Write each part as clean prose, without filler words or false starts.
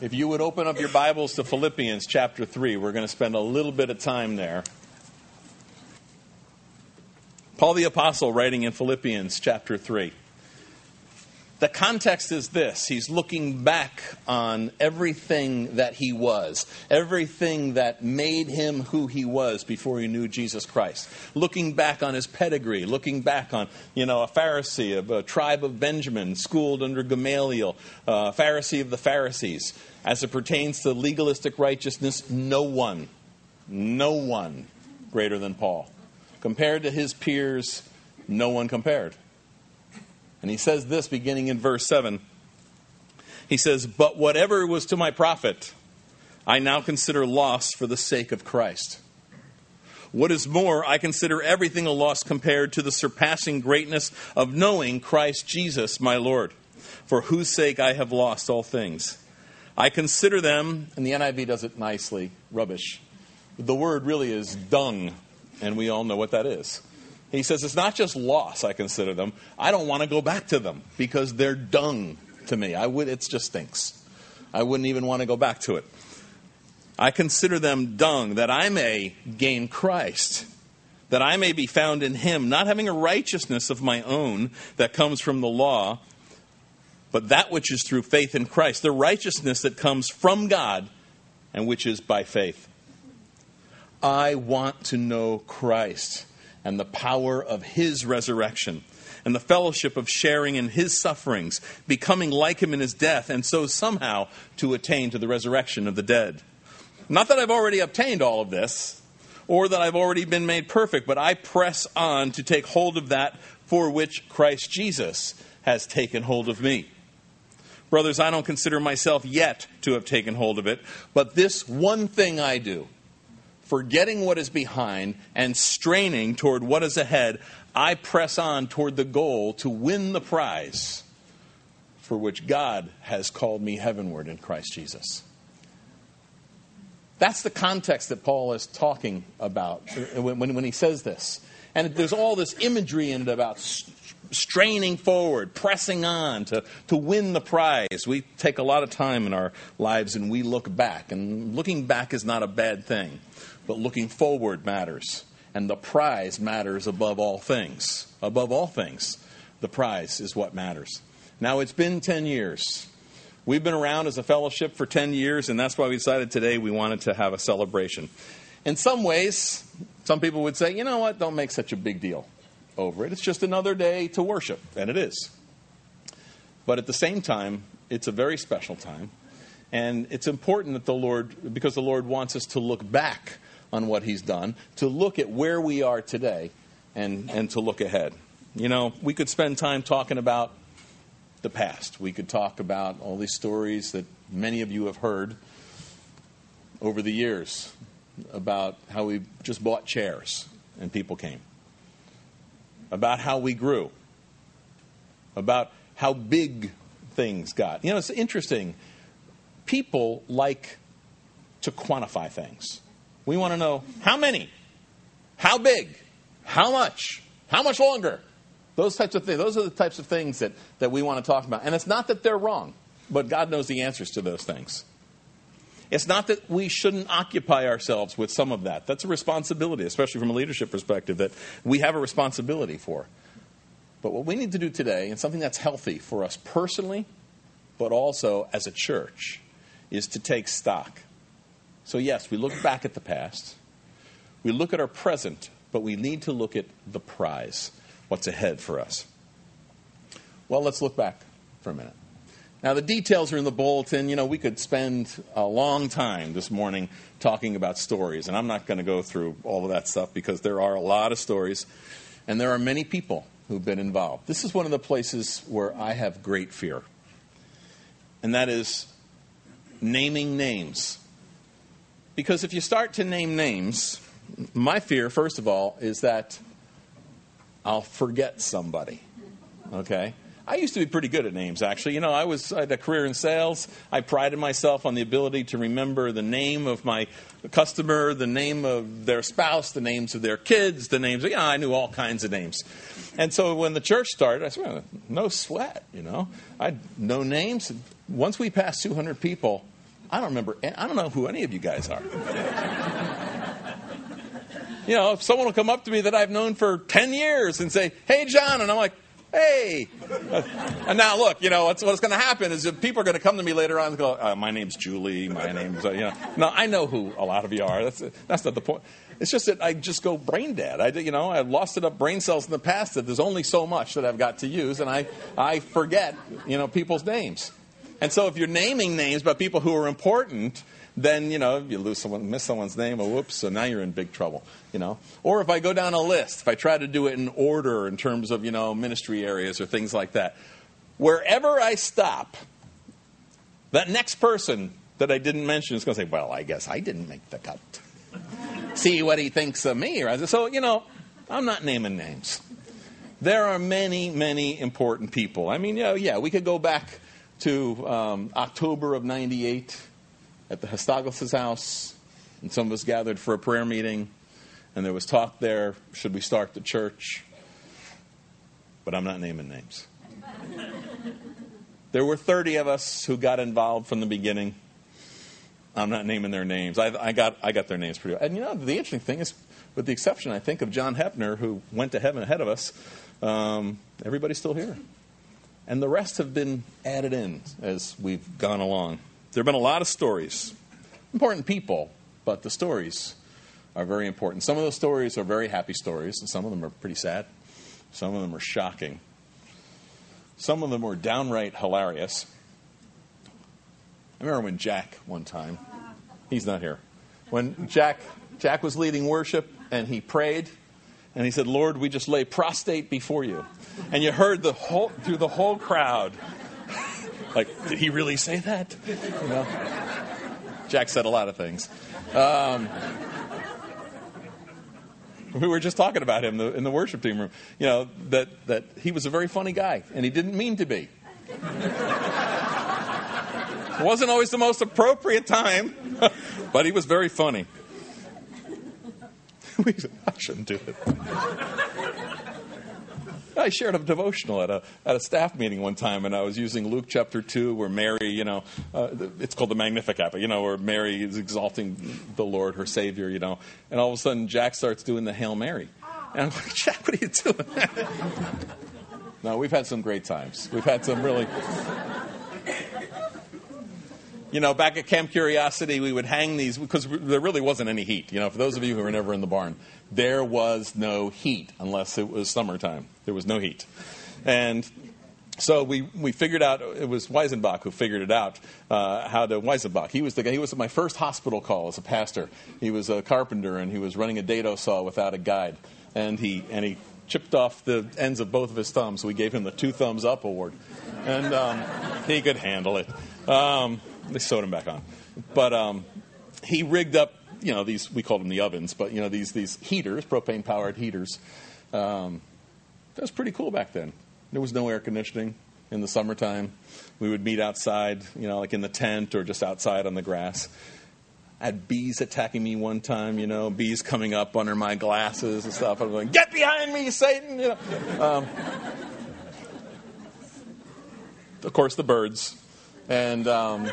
If you would open up your Bibles to Philippians chapter 3, we're going to spend a little bit of time there. Paul the Apostle writing in Philippians chapter 3. The context is this. He's looking back on everything that he was, everything that made him who he was before he knew Jesus Christ. Looking back on his pedigree, looking back on, a Pharisee of a tribe of Benjamin, schooled under Gamaliel, Pharisee of the Pharisees. As it pertains to legalistic righteousness, no one greater than Paul. Compared to his peers, no one compared. And he says this beginning in verse 7. He says, "But whatever was to my profit, I now consider loss for the sake of Christ. What is more, I consider everything a loss compared to the surpassing greatness of knowing Christ Jesus my Lord, for whose sake I have lost all things. I consider them," and the NIV does it nicely, rubbish. The word really is dung, and we all know what that is. He says, it's not just loss I consider them. I don't want to go back to them because they're dung to me. It just stinks. I wouldn't even want to go back to it. I consider them dung that I may gain Christ, that I may be found in him, not having a righteousness of my own that comes from the law, but that which is through faith in Christ, the righteousness that comes from God and which is by faith. I want to know Christ and the power of his resurrection, and the fellowship of sharing in his sufferings, becoming like him in his death, and so somehow to attain to the resurrection of the dead. Not that I've already obtained all of this, or that I've already been made perfect, but I press on to take hold of that for which Christ Jesus has taken hold of me. Brothers, I don't consider myself yet to have taken hold of it, but this one thing I do, forgetting what is behind and straining toward what is ahead, I press on toward the goal to win the prize for which God has called me heavenward in Christ Jesus. That's the context that Paul is talking about when he says this. And there's all this imagery in it about straining forward, pressing on to win the prize. We take a lot of time in our lives and we look back. And looking back is not a bad thing. But looking forward matters. And the prize matters above all things. Above all things, the prize is what matters. Now, it's been 10 years. We've been around as a fellowship for 10 years, and that's why we decided today we wanted to have a celebration. In some ways, some people would say, you know what, don't make such a big deal over it. It's just another day to worship, and it is. But at the same time, it's a very special time. And it's important that because the Lord wants us to look back on what he's done, to look at where we are today, and to look ahead. We could spend time talking about the past. We could talk about all these stories that many of you have heard over the years about how we just bought chairs and people came. About how we grew. About how big things got. It's interesting. People like to quantify things. We want to know how many, how big, how much longer. Those types of things. Those are the types of things that we want to talk about. And it's not that they're wrong, but God knows the answers to those things. It's not that we shouldn't occupy ourselves with some of that. That's a responsibility, especially from a leadership perspective, that we have a responsibility for. But what we need to do today, and something that's healthy for us personally, but also as a church, is to take stock. So yes, we look back at the past. We look at our present, but we need to look at the prize, what's ahead for us. Well, let's look back for a minute. Now, the details are in the bulletin. We could spend a long time this morning talking about stories, and I'm not going to go through all of that stuff because there are a lot of stories, and there are many people who've been involved. This is one of the places where I have great fear, and that is naming names. Because if you start to name names, my fear, first of all, is that I'll forget somebody, okay? I used to be pretty good at names, actually. I had a career in sales. I prided myself on the ability to remember the name of my customer, the name of their spouse, the names of their kids, the names. I knew all kinds of names. And so when the church started, I said, no sweat, I know names. Once we passed 200 people, I don't know who any of you guys are. You know, if someone will come up to me that I've known for 10 years and say, hey, John, and I'm like, hey. And now, look, you know, what's going to happen is that people are going to come to me later on and go, my name's Julie, my name's, you know. No, I know who a lot of you are. That's not the point. It's just that I just go brain dead. I've lost enough brain cells in the past that there's only so much that I've got to use, and I forget, you know, people's names. And so if you're naming names by people who are important, then, you know, you miss someone's name, whoops, so now you're in big trouble, you know. Or if I go down a list, if I try to do it in order in terms of, you know, ministry areas or things like that, wherever I stop, that next person that I didn't mention is going to say, well, I guess I didn't make the cut. See what he thinks of me. Right? So, you know, I'm not naming names. There are many, many important people. I mean, yeah, we could go back to October of 98 at the Histaglis' house, and some of us gathered for a prayer meeting, and there was talk there, should we start the church? But I'm not naming names. There were 30 of us who got involved from the beginning. I'm not naming their names. I got their names pretty well. And, you know, the interesting thing is, with the exception, I think, of John Hepner, who went to heaven ahead of us, everybody's still here. And the rest have been added in as we've gone along. There have been a lot of stories. Important people, but the stories are very important. Some of those stories are very happy stories, and some of them are pretty sad. Some of them are shocking. Some of them were downright hilarious. I remember when Jack, one time, he's not here. When Jack was leading worship, and he prayed, and he said, Lord, we just lay prostrate before you. And you heard through the whole crowd, like, did he really say that? You know? Jack said a lot of things. We were just talking about him in the worship team room. You know, that he was a very funny guy, and he didn't mean to be. It wasn't always the most appropriate time, but he was very funny. I shouldn't do it. I shared a devotional at a staff meeting one time, and I was using Luke chapter 2, where Mary, you know, it's called the Magnificat, you know, where Mary is exalting the Lord, her Savior, you know. And all of a sudden, Jack starts doing the Hail Mary. And I'm like, Jack, what are you doing? No, we've had some great times. We've had some really... You know, back at Camp Curiosity, we would hang these, because there really wasn't any heat. You know, for those of you who were never in the barn, there was no heat unless it was summertime. There was no heat. And so we figured out, it was Weisenbach who figured it out, Weisenbach. He was my first hospital call as a pastor. He was a carpenter, and he was running a dado saw without a guide. And he chipped off the ends of both of his thumbs, so we gave him the 2 thumbs up award. And he could handle it. They sewed him back on. But he rigged up, you know, these, we called them the ovens, but, you know, these heaters, propane-powered heaters. That was pretty cool back then. There was no air conditioning in the summertime. We would meet outside, you know, like in the tent or just outside on the grass. I had bees attacking me one time, you know, bees coming up under my glasses and stuff. I'm going, get behind me, Satan! You know. Of course, the birds. And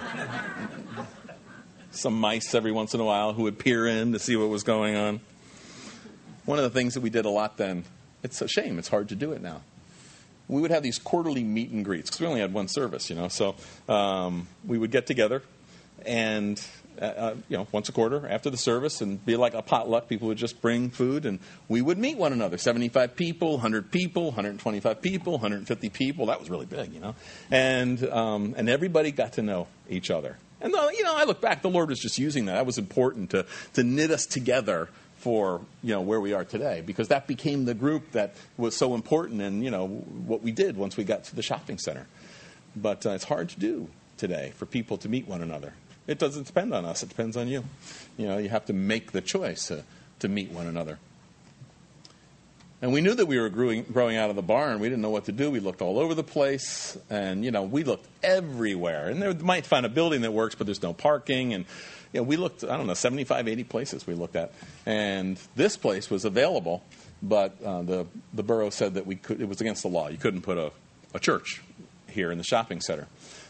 some mice every once in a while who would peer in to see what was going on. One of the things that we did a lot then, it's a shame, it's hard to do it now. We would have these quarterly meet and greets, because we only had one service, you know. So we would get together and, you know, once a quarter after the service, and be like a potluck. People would just bring food, and we would meet one another. 75 people, 100 people, 125 people, 150 people. That was really big, you know. And everybody got to know each other. And, you know, I look back, the Lord was just using that. That was important to knit us together for, you know, where we are today, because that became the group that was so important in, you know, what we did once we got to the shopping center. But it's hard to do today for people to meet one another. It doesn't depend on us. It depends on you. You know, you have to make the choice to meet one another. And we knew that we were growing out of the barn. We didn't know what to do. We looked all over the place. And, you know, we looked everywhere. And they might find a building that works, but there's no parking. And, you know, we looked, 75, 80 places we looked at. And this place was available, but the borough said that it was against the law. You couldn't put a church here in the shopping center.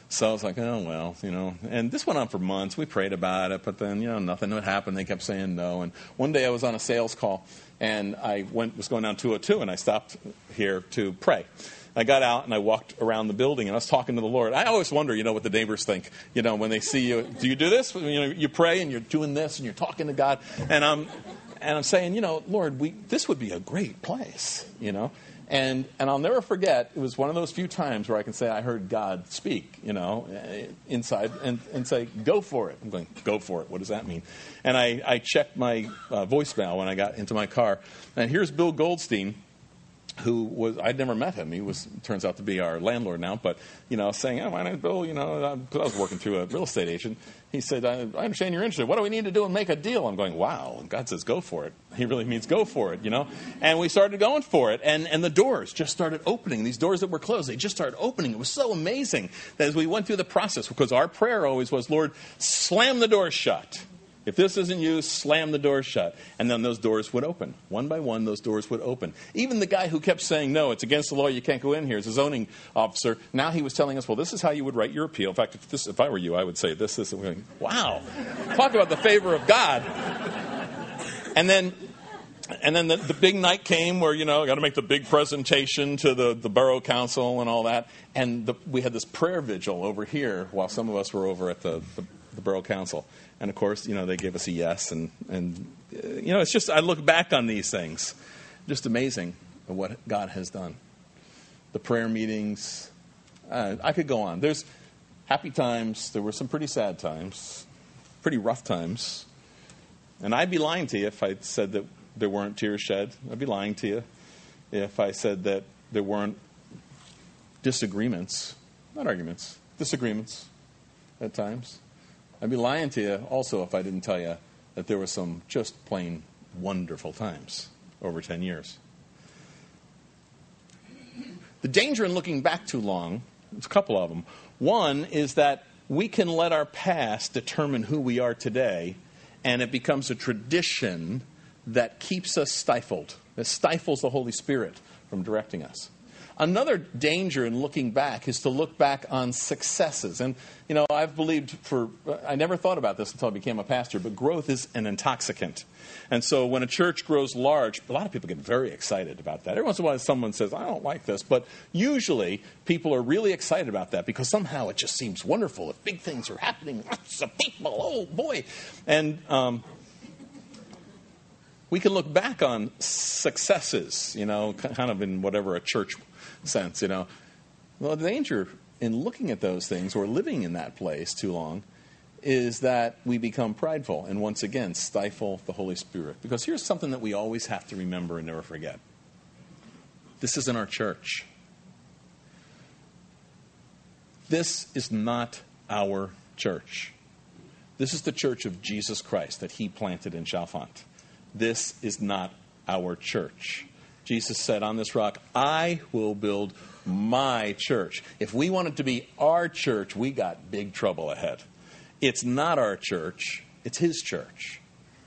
So I was like, oh, well, And this went on for months. We prayed about it, but then, nothing would happen. They kept saying no. And one day I was on a sales call, and I was going down 202, and I stopped here to pray. I got out, and I walked around the building, and I was talking to the Lord. I always wonder, what the neighbors think, when they see you. Do you do this? You pray, and you're doing this, and you're talking to God. And I'm saying, Lord, this would be a great place, And I'll never forget, it was one of those few times where I can say I heard God speak, inside and say, go for it. I'm going, go for it. What does that mean? And I checked my voicemail when I got into my car. And here's Bill Goldstein, who I'd never met him. He turns out to be our landlord now, but, saying, oh, my name's Bill, I was working through a real estate agent. He said, I understand you're interested. What do we need to do and make a deal? I'm going, wow. And God says, go for it. He really means go for it, And we started going for it. And the doors just started opening. These doors that were closed, they just started opening. It was so amazing that as we went through the process, because our prayer always was, Lord, slam the doors shut. If this isn't you, slam the doors shut. And then those doors would open. One by one, those doors would open. Even the guy who kept saying, no, it's against the law, you can't go in here, as a zoning officer, now he was telling us, well, this is how you would write your appeal. In fact, if I were you, I would say this. And we're going, wow. Talk about the favor of God. And then the big night came where, got to make the big presentation to the borough council and all that. And we had this prayer vigil over here while some of us were over at the borough council. And, of course, they gave us a yes. And it's just, I look back on these things. Just amazing what God has done. The prayer meetings. I could go on. There's happy times. There were some pretty sad times. Pretty rough times. And I'd be lying to you if I said that there weren't tears shed. I'd be lying to you if I said that there weren't disagreements. Not arguments. Disagreements at times. I'd be lying to you also if I didn't tell you that there were some just plain wonderful times over 10 years. The danger in looking back too long, there's a couple of them. One is that we can let our past determine who we are today, and it becomes a tradition that keeps us stifled. It stifles the Holy Spirit from directing us. Another danger in looking back is to look back on successes. And, I've believed I never thought about this until I became a pastor, but growth is an intoxicant. And so when a church grows large, a lot of people get very excited about that. Every once in a while someone says, I don't like this. But usually people are really excited about that because somehow it just seems wonderful. If big things are happening, lots of people, oh boy. And we can look back on successes, kind of in whatever a church sense, Well, the danger in looking at those things or living in that place too long is that we become prideful and once again stifle the Holy Spirit. Because here's something that we always have to remember and never forget. This isn't our church. This is not our church. This is the church of Jesus Christ that he planted in Chalfont. This is not our church. Jesus said, on this rock, I will build my church. If we want it to be our church, we got big trouble ahead. It's not our church. It's his church.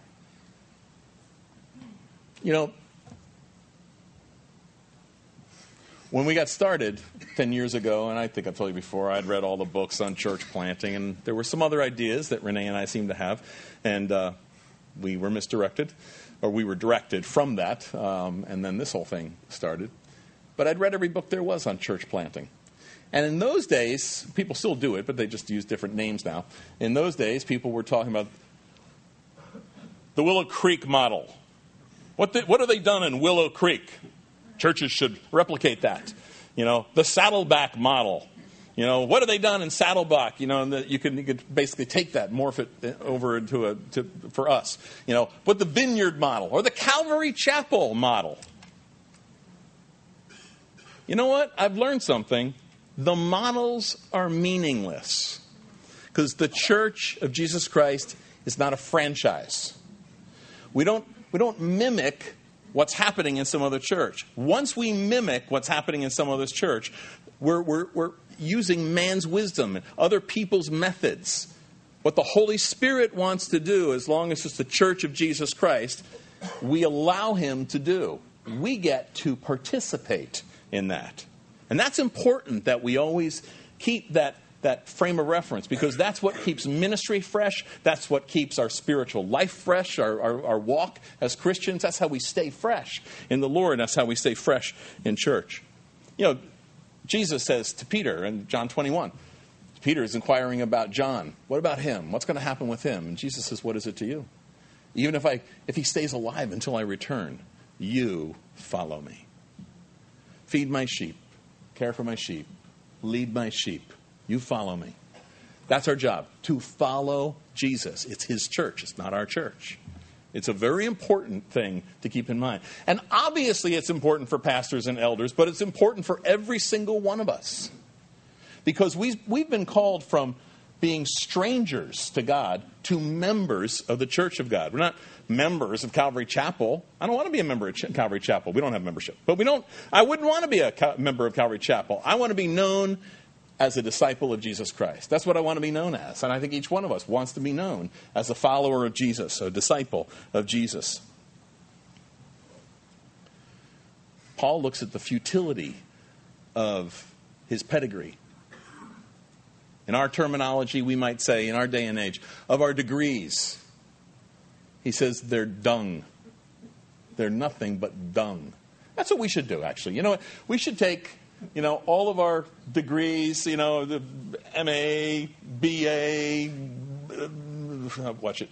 When we got started 10 years ago, and I think I've told you before, I'd read all the books on church planting, and there were some other ideas that Renee and I seemed to have, and we were misdirected. Or we were directed from that, and then this whole thing started. But I'd read every book there was on church planting. And in those days, people still do it, but they just use different names now. In those days, people were talking about the Willow Creek model. What have they done in Willow Creek? Churches should replicate that. The Saddleback model. What have they done in Saddleback? And you could basically take that, morph it over into for us. But the Vineyard model or the Calvary Chapel model. You know what? I've learned something. The models are meaningless because the Church of Jesus Christ is not a franchise. We don't mimic what's happening in some other church. Once we mimic what's happening in some other church, we're using man's wisdom and other people's methods. What the Holy Spirit wants to do, as long as it's the Church of Jesus Christ, we allow him to do. We get to participate in that. And that's important that we always keep that that frame of reference, because that's what keeps ministry fresh. That's what keeps our spiritual life fresh, our walk as Christians. That's how we stay fresh in the Lord. That's how we stay fresh in church. You know, Jesus says to Peter in John 21, Peter is inquiring about John. What about him? What's going to happen with him? And Jesus says, what is it to you? Even if he stays alive until I return, you follow me. Feed my sheep, care for my sheep, lead my sheep. You follow me. That's our job, to follow Jesus. It's his church. It's not our church. It's a very important thing to keep in mind. And obviously it's important for pastors and elders, but it's important for every single one of us. Because we've been called from being strangers to God to members of the church of God. We're not members of Calvary Chapel. I don't want to be a member of Calvary Chapel. We don't have membership. But I wouldn't want to be a member of Calvary Chapel. I want to be known as a disciple of Jesus Christ. That's what I want to be known as. And I think each one of us wants to be known as a follower of Jesus, a disciple of Jesus. Paul looks at the futility of his pedigree. In our terminology, we might say, in our day and age, of our degrees. He says they're dung. They're nothing but dung. That's what we should do, actually. You know what? We should take, all of our degrees, the MA, BA, watch it,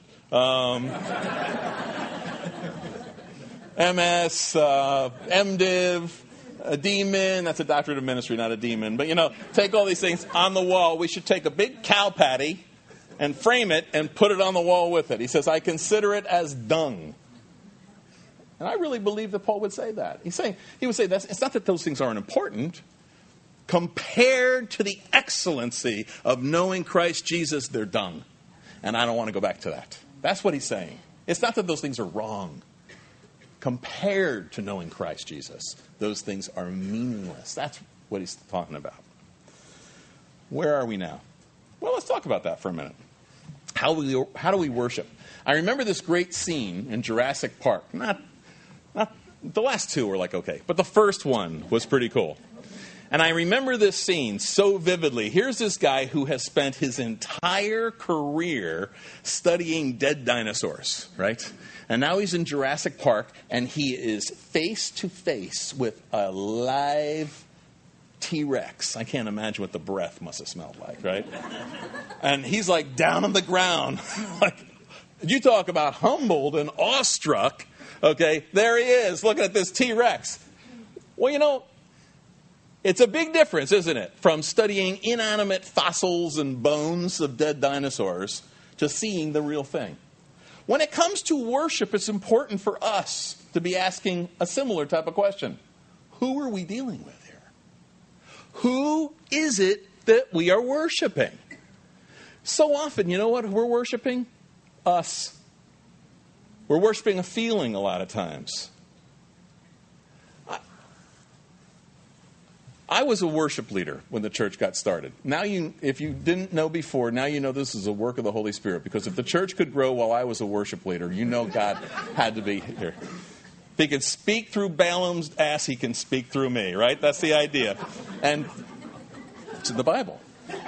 MS, MDiv, a demon. That's a doctorate of ministry, not a demon. But, take all these things on the wall. We should take a big cow patty and frame it and put it on the wall with it. He says, I consider it as dung. And I really believe that Paul would say that. He would say that it's not that those things aren't important. Compared to the excellency of knowing Christ Jesus, they're dung. And I don't want to go back to that. That's what he's saying. It's not that those things are wrong. Compared to knowing Christ Jesus, those things are meaningless. That's what he's talking about. Where are we now? Well, let's talk about that for a minute. How do we worship? I remember this great scene in Jurassic Park. Not the last two were okay, but the first one was pretty cool. And I remember this scene so vividly. Here's this guy who has spent his entire career studying dead dinosaurs, right? And now he's in Jurassic Park, and he is face to face with a live T-Rex. I can't imagine what the breath must have smelled like, right? And he's down on the ground. You talk about humbled and awestruck. Okay, there he is looking at this T-Rex. Well, it's a big difference, isn't it? From studying inanimate fossils and bones of dead dinosaurs to seeing the real thing. When it comes to worship, it's important for us to be asking a similar type of question. Who are we dealing with here? Who is it that we are worshiping? So often, you know what we're worshiping? Us. We're worshiping a feeling a lot of times. I was a worship leader when the church got started. Now, if you didn't know before, now you know this is a work of the Holy Spirit. Because if the church could grow while I was a worship leader, God had to be here. If he could speak through Balaam's ass, he can speak through me, right? That's the idea. And it's in the Bible.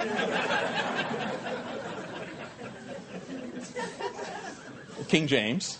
King James.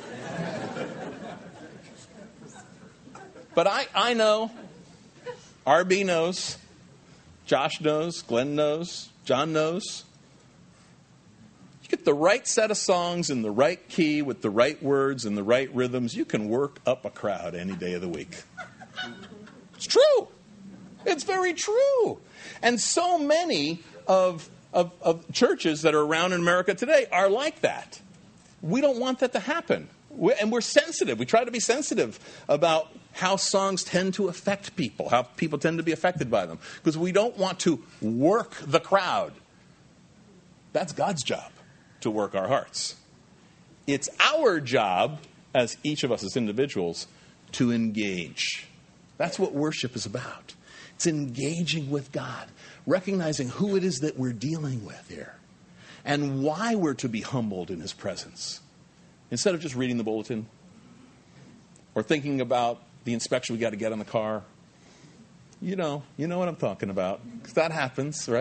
But I know... RB knows, Josh knows, Glenn knows, John knows. You get the right set of songs in the right key with the right words and the right rhythms, you can work up a crowd any day of the week. It's true. It's very true. And so many of churches that are around in America today are like that. We don't want that to happen. And we're sensitive. We try to be sensitive about how songs tend to affect people, how people tend to be affected by them. Because we don't want to work the crowd. That's God's job, to work our hearts. It's our job, as each of us as individuals, to engage. That's what worship is about. It's engaging with God, recognizing who it is that we're dealing with here, and why we're to be humbled in his presence. Instead of just reading the bulletin or thinking about the inspection we got to get on the car. You know what I'm talking about. 'Cause that happens, right?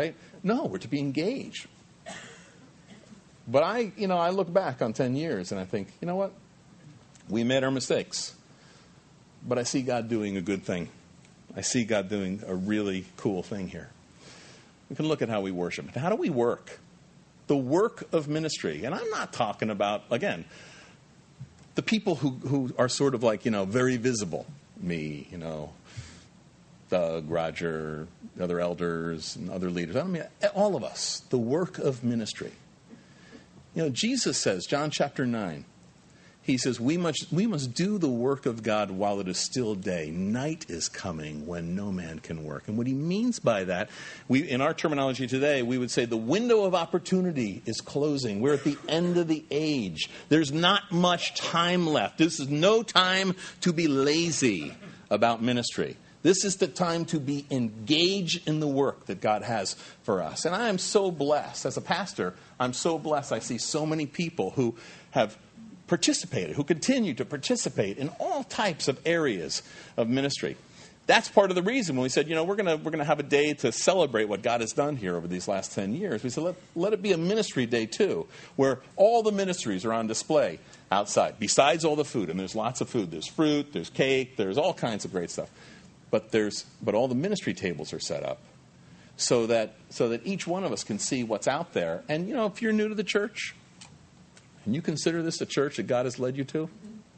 No, we're to be engaged. But I look back on 10 years and I think, you know what? We made our mistakes. But I see God doing a good thing. I see God doing a really cool thing here. We can look at how we worship. How do we work? The work of ministry. And I'm not talking about, again, the people who are sort of like, very visible. Me, Doug, Roger, other elders, and other leaders. I mean, all of us. The work of ministry. Jesus says, John chapter 9, he says, we must do the work of God while it is still day. Night is coming when no man can work. And what he means by that, in our terminology today, we would say the window of opportunity is closing. We're at the end of the age. There's not much time left. This is no time to be lazy about ministry. This is the time to be engaged in the work that God has for us. And I am so blessed. As a pastor, I'm so blessed. I see so many people who have participated, who continue to participate in all types of areas of ministry. That's part of the reason when we said, we're going to have a day to celebrate what God has done here over these last 10 years. We said, let it be a ministry day too, where all the ministries are on display outside, besides all the food. And there's lots of food. There's fruit, there's cake, there's all kinds of great stuff. But all the ministry tables are set up so that each one of us can see what's out there. And, if you're new to the church, and you consider this a church that God has led you to,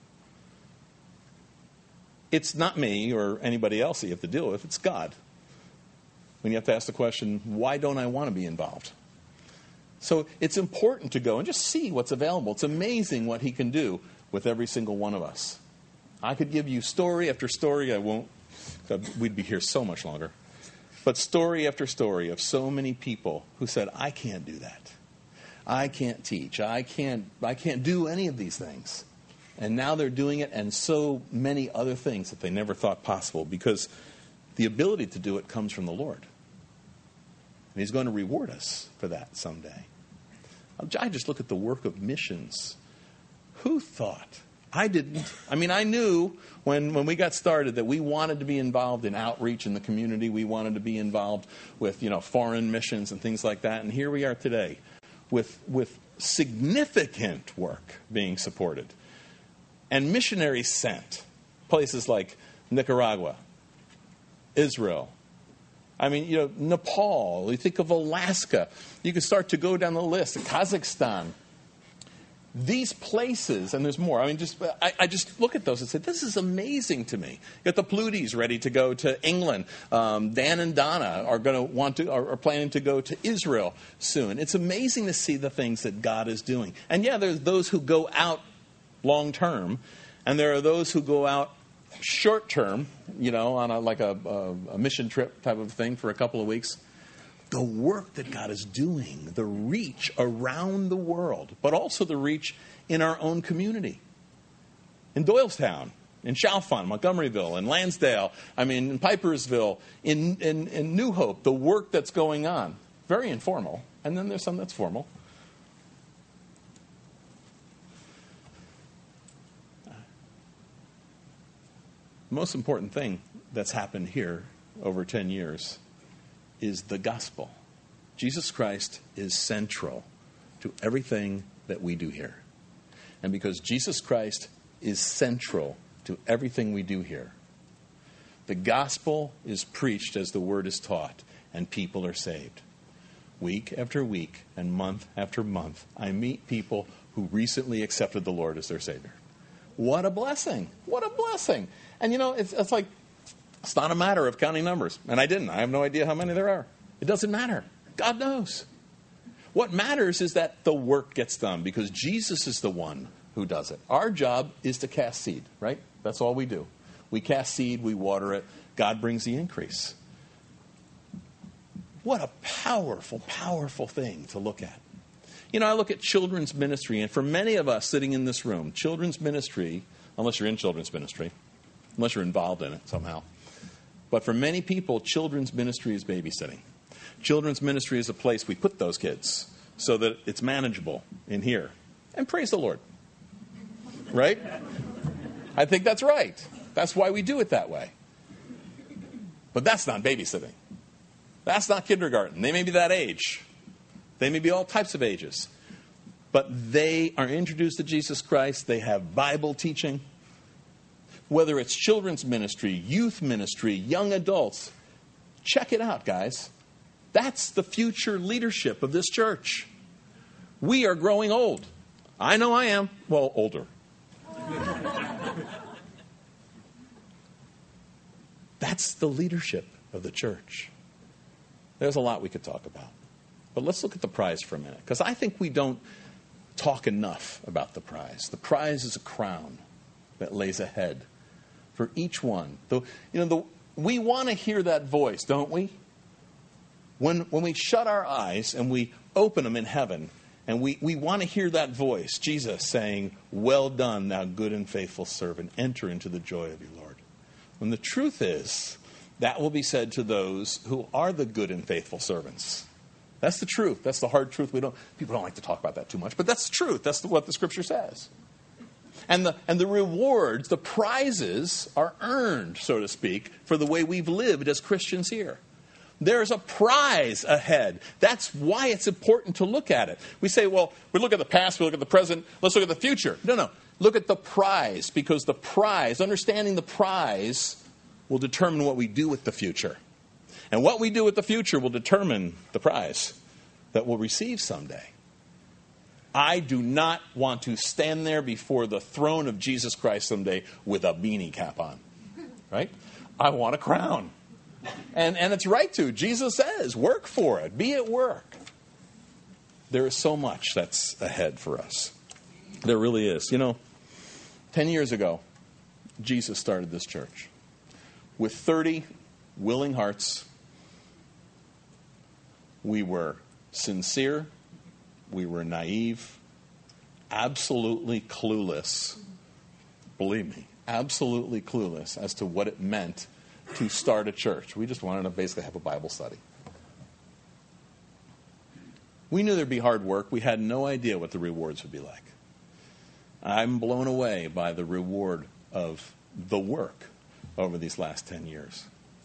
it's not me or anybody else that you have to deal with. It's God. When you have to ask the question, why don't I want to be involved? So it's important to go and just see what's available. It's amazing what he can do with every single one of us. I could give you story after story. I won't. We'd be here so much longer. But story after story of so many people who said, I can't do that. I can't teach. I can't do any of these things. And now they're doing it, and so many other things that they never thought possible, because the ability to do it comes from the Lord. And he's going to reward us for that someday. I just look at the work of missions. Who thought? I didn't. I mean, I knew when we got started that we wanted to be involved in outreach in the community. We wanted to be involved with, foreign missions and things like that. And here we are today with significant work being supported. And missionaries sent. Places like Nicaragua, Israel. I mean, Nepal. You think of Alaska. You can start to go down the list. Kazakhstan. These places, and there's more. I mean, I just look at those and say, this is amazing to me. You got the Plutys ready to go to England. Dan and Donna are planning to go to Israel soon. It's amazing to see the things that God is doing. And yeah, there's those who go out long term, and there are those who go out short term, on a mission trip type of thing for a couple of weeks. The work that God is doing, the reach around the world, but also the reach in our own community. In Doylestown, in Chalfont, Montgomeryville, in Lansdale, in Pipersville, in New Hope, the work that's going on. Very informal. And then there's some that's formal. The most important thing that's happened here over 10 years is the gospel. Jesus Christ is central to everything that we do here. And because Jesus Christ is central to everything we do here, the gospel is preached as the word is taught, and people are saved. Week after week and month after month, I meet people who recently accepted the Lord as their Savior. What a blessing. What a blessing. And it's like, it's not a matter of counting numbers. And I didn't. I have no idea how many there are. It doesn't matter. God knows. What matters is that the work gets done, because Jesus is the one who does it. Our job is to cast seed, right? That's all we do. We cast seed, we water it. God brings the increase. What a powerful, powerful thing to look at. I look at children's ministry, and for many of us sitting in this room, children's ministry, unless you're in children's ministry, unless you're involved in it somehow, but for many people, children's ministry is babysitting. Children's ministry is a place we put those kids so that it's manageable in here. And praise the Lord. Right? I think that's right. That's why we do it that way. But that's not babysitting. That's not kindergarten. They may be that age. They may be all types of ages. But they are introduced to Jesus Christ. They have Bible teaching. Whether it's children's ministry, youth ministry, young adults, check it out, guys. That's the future leadership of this church. We are growing old. I know I am. Well, older. That's the leadership of the church. There's a lot we could talk about. But let's look at the prize for a minute, because I think we don't talk enough about the prize. The prize is a crown that lays ahead for each one. We want to hear that voice, don't we? When we shut our eyes and we open them in heaven, and we want to hear that voice, Jesus saying, "Well done, thou good and faithful servant. Enter into the joy of your Lord." When the truth is, that will be said to those who are the good and faithful servants. That's the truth. That's the hard truth. People don't like to talk about that too much, but that's the truth. That's what the Scripture says. And the rewards, the prizes, are earned, so to speak, for the way we've lived as Christians here. There's a prize ahead. That's why it's important to look at it. We say, well, we look at the past, we look at the present, let's look at the future. No. Look at the prize, because the prize, understanding the prize, will determine what we do with the future. And what we do with the future will determine the prize that we'll receive someday. I do not want to stand there before the throne of Jesus Christ someday with a beanie cap on. Right? I want a crown. And it's right to. Jesus says, work for it. Be at work. There is so much that's ahead for us. There really is. 10 years ago, Jesus started this church with 30 willing hearts. We were sincere. We were naive. Absolutely clueless. Believe me, absolutely clueless as to what it meant to start a church. We just wanted to basically have a Bible study. We knew there'd be hard work. We had no idea what the rewards would be like. I'm blown away by the reward of the work over these last 10 years.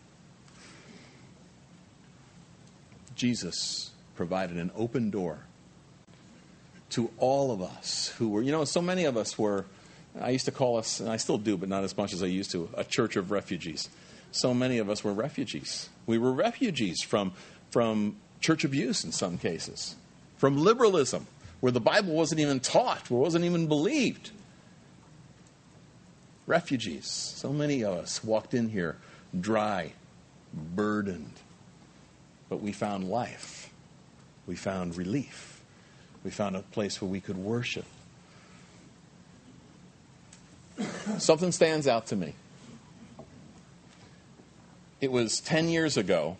Jesus provided an open door to all of us who were, so many of us were, I used to call us, and I still do, but not as much as I used to, a church of refugees. So many of us were refugees. We were refugees from church abuse in some cases, from liberalism, where the Bible wasn't even taught, where it wasn't even believed. Refugees. So many of us walked in here dry, burdened. But we found life. We found relief. We found a place where we could worship. Something stands out to me. It was 10 years ago.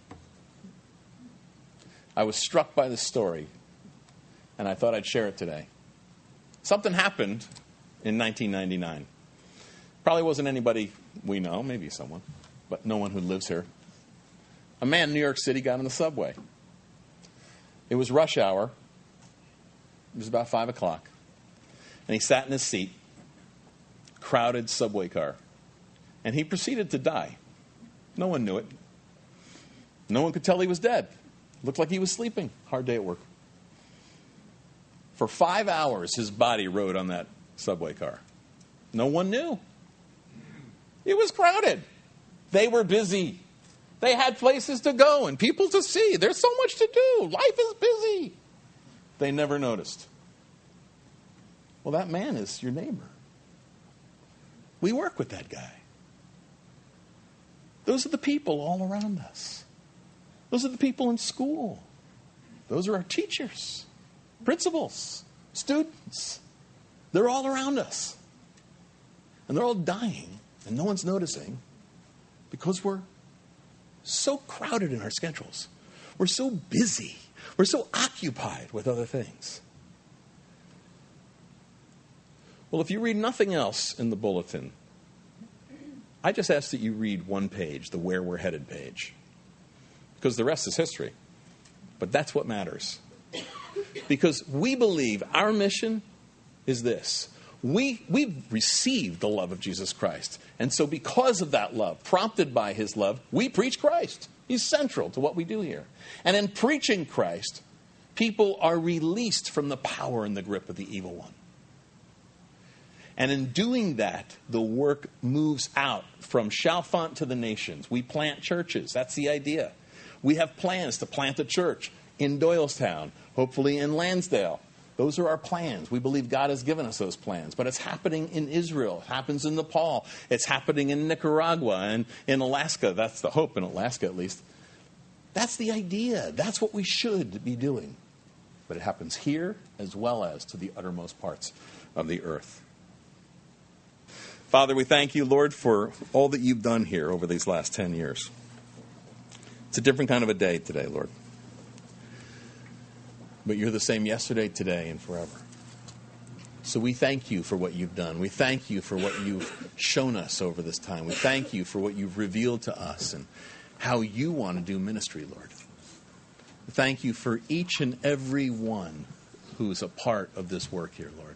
I was struck by this story, and I thought I'd share it today. Something happened in 1999. Probably wasn't anybody we know, maybe someone, but no one who lives here. A man in New York City got on the subway. It was rush hour. It was about 5 o'clock. And he sat in his seat, crowded subway car, and he proceeded to die. No one knew it. No one could tell he was dead. Looked like he was sleeping. Hard day at work. For 5 hours, his body rode on that subway car. No one knew. It was crowded. They were busy. They had places to go and people to see. There's so much to do. Life is busy. They never noticed. Well, that man is your neighbor. We work with that guy. Those are the people all around us. Those are the people in school. Those are our teachers, principals, students. They're all around us. And they're all dying, and no one's noticing because we're so crowded in our schedules. We're so busy. We're so occupied with other things. Well, if you read nothing else in the bulletin, I just ask that you read one page, the Where We're Headed page, because the rest is history. But that's what matters. Because we believe our mission is this. We've received the love of Jesus Christ. And so because of that love, prompted by his love, we preach Christ. He's central to what we do here. And in preaching Christ, people are released from the power and the grip of the evil one. And in doing that, the work moves out from Chalfont to the nations. We plant churches. That's the idea. We have plans to plant a church in Doylestown, hopefully in Lansdale. Those are our plans. We believe God has given us those plans. But it's happening in Israel. It happens in Nepal. It's happening in Nicaragua and in Alaska. That's the hope, in Alaska at least. That's the idea. That's what we should be doing. But it happens here as well as to the uttermost parts of the earth. Father, we thank you, Lord, for all that you've done here over these last 10 years. It's a different kind of a day today, Lord. But you're the same yesterday, today, and forever. So we thank you for what you've done. We thank you for what you've shown us over this time. We thank you for what you've revealed to us and how you want to do ministry, Lord. Thank you for each and every one who is a part of this work here, Lord.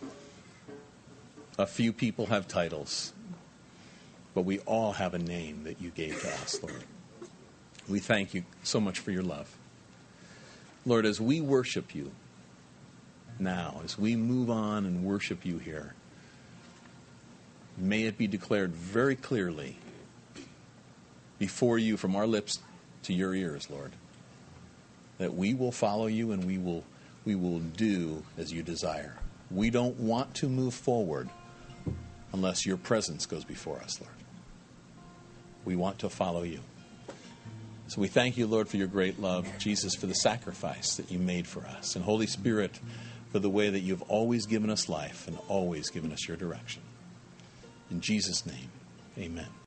A few people have titles, but we all have a name that you gave to us, Lord. We thank you so much for your love. Lord, as we worship you now, as we move on and worship you here, may it be declared very clearly before you from our lips to your ears, Lord, that we will follow you and we will do as you desire. We don't want to move forward unless your presence goes before us, Lord. We want to follow you. So we thank you, Lord, for your great love, Jesus, for the sacrifice that you made for us, and Holy Spirit, for the way that you've always given us life and always given us your direction. In Jesus' name, amen.